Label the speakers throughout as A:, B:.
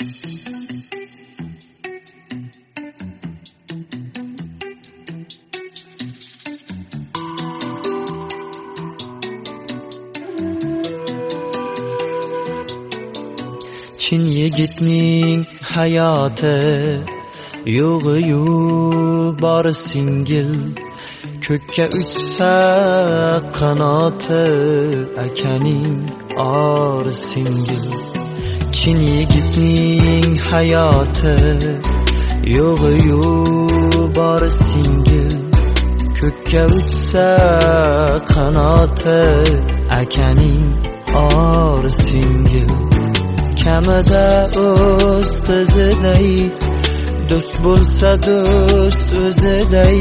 A: Chin yigitning hayoti yo'g'i-yu bori singil, ko'kka uchsa qanoti akaning ori singil. Chin yigitning hayoti yo'g'i-yu bori singil, ko'kka uchsa qanoti akaning ori singil. Kamida o'z qiziday, do'st bo'lsa do'st o'ziday,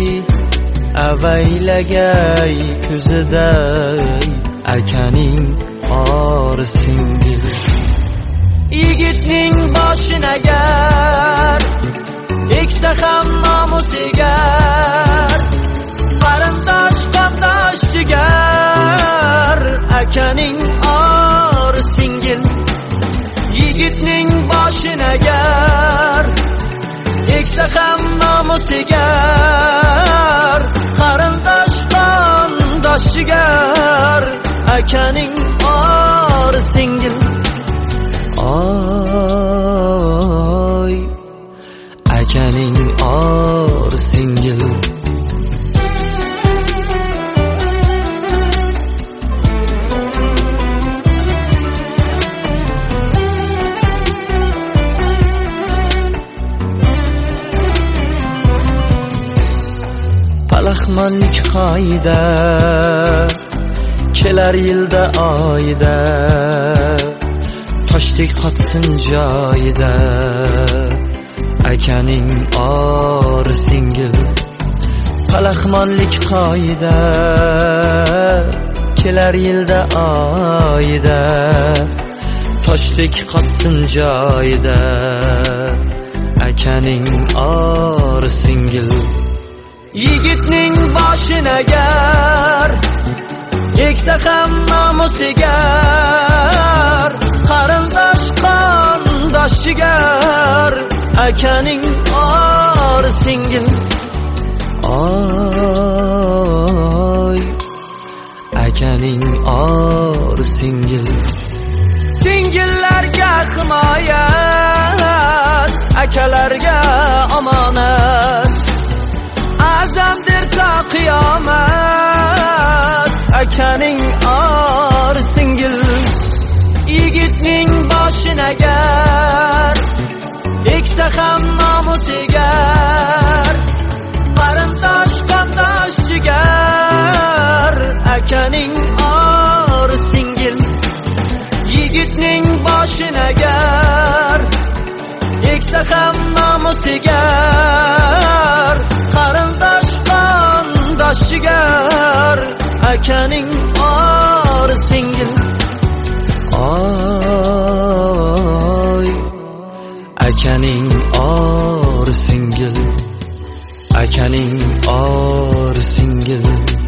A: avaylagay ko'ziday akaning ori singil. Yigitning boshini agar eksa ham nomus egar, qarindosh qondosh jigar akaning ori singil. Yigitning boshini agar eksa ham nomus egar, qarindosh qondosh jigar akaning ori singil. Oy akaning ori singil. Palaxmonlik qoida kelar yilda oyda, toshdek qotsin joyida akaning ori singil. Palaxmonlik qoida kelar yilda oyda, toshdek qotsin joyida akaning ori singil. Yigitning boshini agar eksa ham nomus egar, qarindosh qondosh jigar akaning ori singil. Oy akaning ori singil. Singillarga himoyat, akalarga omonat, azamdir ta qiyomat akaning ori singil. Yigitning boshini agar eksa ham nomus egar, qarindosh qondosh jigar akaning ori singil. Yigitning boshini agar eksa ham nomus egar, qarindosh qondosh jigar akaning ori singil. Oy akaning ori singil, akaning ori singil.